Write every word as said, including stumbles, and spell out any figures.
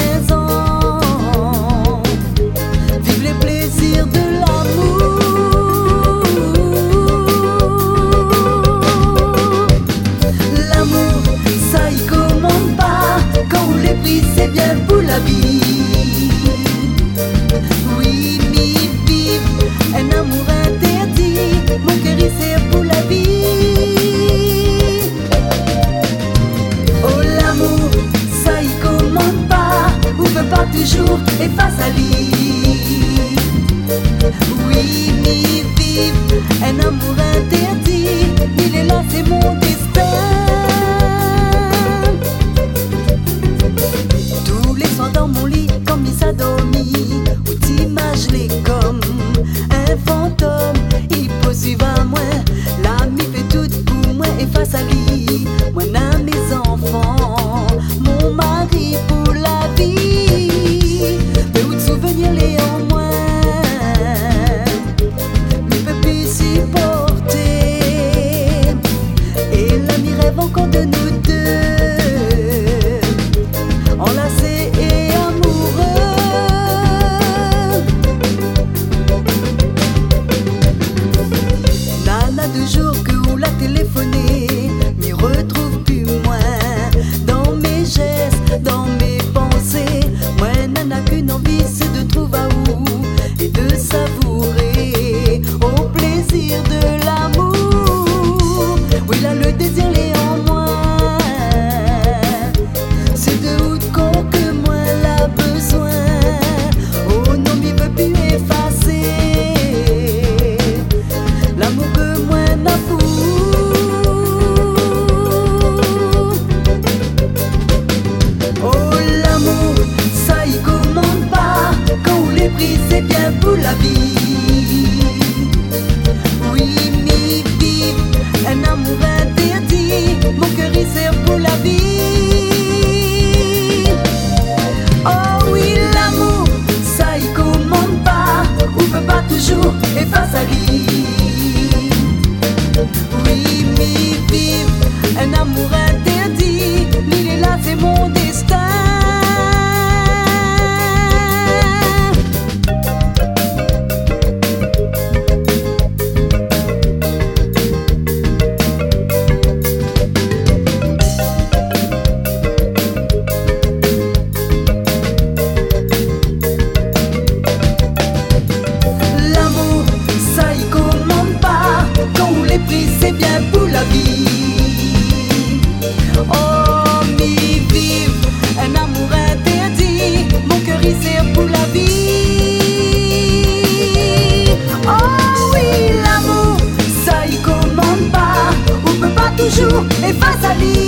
maison. Vive les plaisirs de l'amour. L'amour, ça y commande pas. Quand on les pris, c'est bien pour la vie. Oui, mi vive un amour interdit. Mon cœur c'est pour la vie. Oh l'amour, ça y commande pas. On peut pas toujours effacer à lui. Oui, mi vive un amour interdit. Il est là, c'est mon destin. Tous les soirs dans mon lit, comme il s'adormit, où t'imagines comme un fantôme. Il peut suivre à moi, l'ami fait tout pour moi et face à lui. Moi, à mes enfants, mon mari pour la vie. Mais où de souvenirs les en moi, ne peut plus supporter. Et l'ami rêve encore de nous deux, enlacés et amoureux. Nana de jour que ou la téléphoner, m'y retrouve plus moins dans mes gestes, dans mes pensées. Moi nana qu'une envie c'est de trouver à où et de savourer au plaisir de l'amour. Oui là le désir l'est en moi, c'est de haut de corps que moi l'a besoin. Oh non m'y veut plus effacer l'amour que moi n'a pour. Oh l'amour, ça y commande pas. Quand on les pris, c'est bien pour la vie. Oui, mi vive un amour interdit. Mon cœur il sert pour la vie. Oh oui, l'amour, ça y commande pas. On peut pas toujours effacer à lui. Oui, mi vive un amour interdit. Il est là, c'est mon destin. L'amour, ça y commande pas. Quand on les pris, c'est bien pour la vie. Oh, mi vive un amour interdit. Mon cœur il sert pour la vie. Oh oui, l'amour, ça y commande pas. On peut pas toujours effacer à lui.